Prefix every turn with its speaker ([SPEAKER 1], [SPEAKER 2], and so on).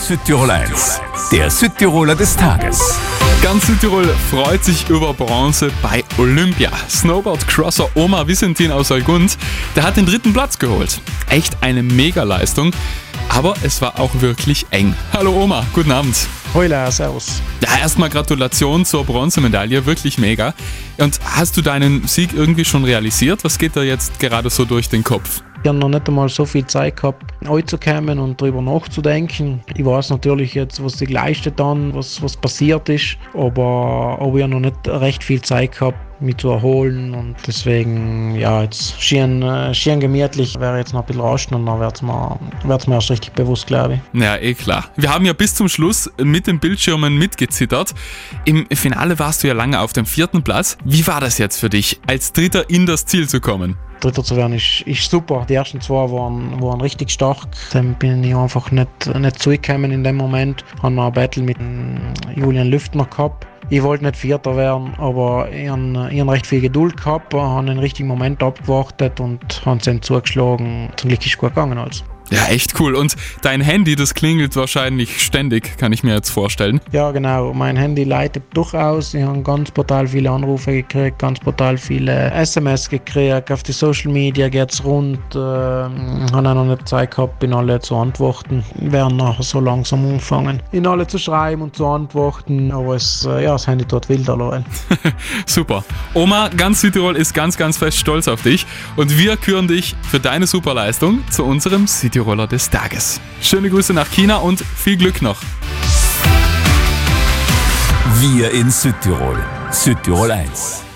[SPEAKER 1] Südtirol 1, der Südtiroler des Tages.
[SPEAKER 2] Ganz Südtirol freut sich über Bronze bei Olympia. Snowboard-Crosser Omar Visentin aus Algund, der hat den 3. Platz geholt. Echt eine Mega-Leistung, aber es war auch wirklich eng. Hallo Omar, guten Abend.
[SPEAKER 3] Hola, servus.
[SPEAKER 2] Ja, erstmal Gratulation zur Bronzemedaille, wirklich mega. Und hast du deinen Sieg irgendwie schon realisiert? Was geht da jetzt gerade so durch den Kopf?
[SPEAKER 3] Ich habe noch nicht einmal so viel Zeit gehabt, anzukommen und darüber nachzudenken. Ich weiß natürlich jetzt, was ich geleistet habe, was passiert ist, aber ich habe noch nicht recht viel Zeit gehabt, mich zu erholen, und deswegen, ja, jetzt schön gemütlich, wäre jetzt noch ein bisschen rasten und dann wird's mir erst richtig bewusst, glaube ich.
[SPEAKER 2] Ja, klar. Wir haben ja bis zum Schluss mit den Bildschirmen mitgezittert. Im Finale warst du ja lange auf dem 4. Platz. Wie war das jetzt für dich, als Dritter in das Ziel zu kommen?
[SPEAKER 3] Dritter zu werden ist super. Die ersten 2 waren richtig stark. Dann bin ich einfach nicht zurückgekommen in dem Moment. Ich habe noch ein Battle mit Julian Lüftner gehabt. Ich wollte nicht Vierter werden, aber ich habe recht viel Geduld gehabt, habe den richtigen Moment abgewartet und habe es dann zugeschlagen. Zum Glück ist es gut gegangen. Also.
[SPEAKER 2] Ja, echt cool. Und dein Handy, das klingelt wahrscheinlich ständig, kann ich mir jetzt vorstellen.
[SPEAKER 3] Ja, genau. Mein Handy leitet durchaus. Ich habe ganz brutal viele Anrufe gekriegt, ganz brutal viele SMS gekriegt. Auf die Social Media geht es rund. Habe auch noch nicht Zeit gehabt, in alle zu antworten. Wir werden nachher so langsam anfangen, in alle zu schreiben und zu antworten. Aber das Handy tut wild allein.
[SPEAKER 2] Super. Oma, ganz Südtirol ist ganz, ganz fest stolz auf dich. Und wir küren dich für deine Superleistung zu unserem Südtiroler des Tages. Schöne Grüße nach China und viel Glück noch.
[SPEAKER 1] Wir in Südtirol. Südtirol 1.